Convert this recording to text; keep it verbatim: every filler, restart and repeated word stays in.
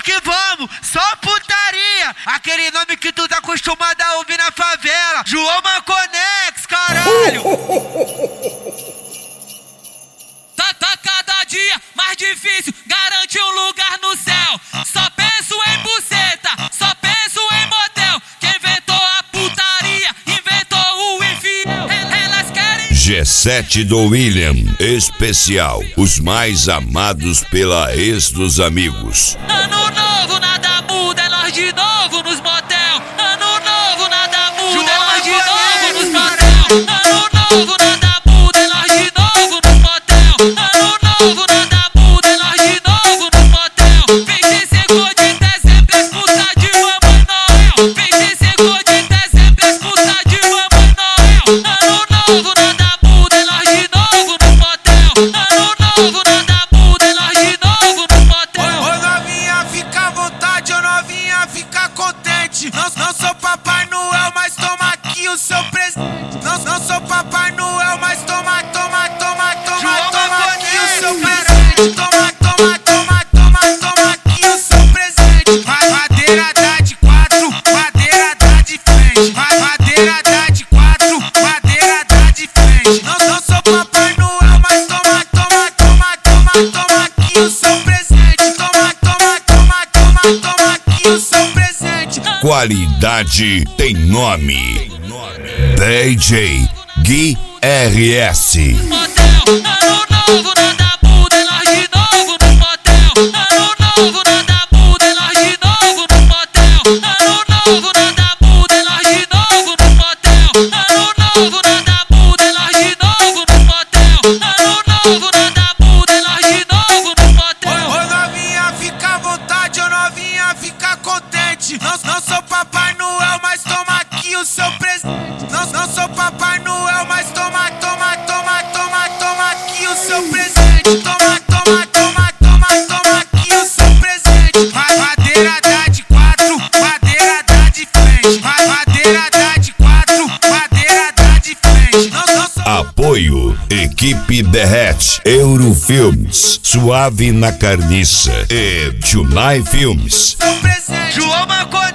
que vamos, só putaria. Aquele nome que tu tá acostumado a ouvir na favela. João Maconex, caralho. Tá, tá cada dia mais difícil, garante um lugar no céu. Só penso em buceta, só penso em motel. Quem inventou a putaria, inventou o infiel. Elas querem G sete do William, especial, os mais amados pela ex dos amigos. Ano novo, nada muda, é nós de novo nos motel. Ano novo, nada muda, é nós de novo nos motel. Ano novo, nada muda, é nós de novo nos motel. Ano novo, nada muda, é nós de novo nos motel. vinte e cinco de dezembro, escuta de Mamãe Noel. vinte e cinco de dezembro, escuta de Mamãe Noel. Ano novo, nada muda, é nós de novo nos motel. Ano novo, nada muda, é nós de novo nos motel. Ô novinha, fica à vontade, ô novinha, fica contente. Não, não sou Papai Noel, mas toma aqui o seu presente. Não, não sou Papai Noel, mas toma, toma, toma, toma, toma aqui o seu presente. Toma, toma, toma, toma, toma aqui o seu presente. Vai, madeira dá de quatro, madeira dá de frente. Vai, madeira dá de quatro, madeira dá de frente. Não, não sou Papai Noel, mas toma, toma, toma, toma, toma aqui o seu presente. Toma, toma, toma, toma, toma aqui o seu presente. Qualidade tem nome. D J Gui R S. Motel, ano novo, nada muda, é nós de novo nos motel. Ano novo, nada muda, é nós de novo nos motel. Ano novo, nada muda, é nós de novo nos motel. Ano novo, nada muda, é nós de novo nos motel. Ano novo, nada muda, é nós de novo nos motel. Ô novinha, fica à vontade, ô novinha, fica contente. Não, não sou Papai Noel, mas toma aqui o seu presente. Não, não sou Papai Noel, mas toma, toma, toma, toma, toma aqui o seu presente. Toma, toma, toma, toma, toma aqui o seu presente. Vai, madeira dá de quatro, madeira dá de frente. Vai, madeira dá de quatro, madeira dá de frente. Não, não sou Apoio Equipe Derrete, Eurofilmes, Suave na Carniça e Junai Filmes. seu presente. João Maconex.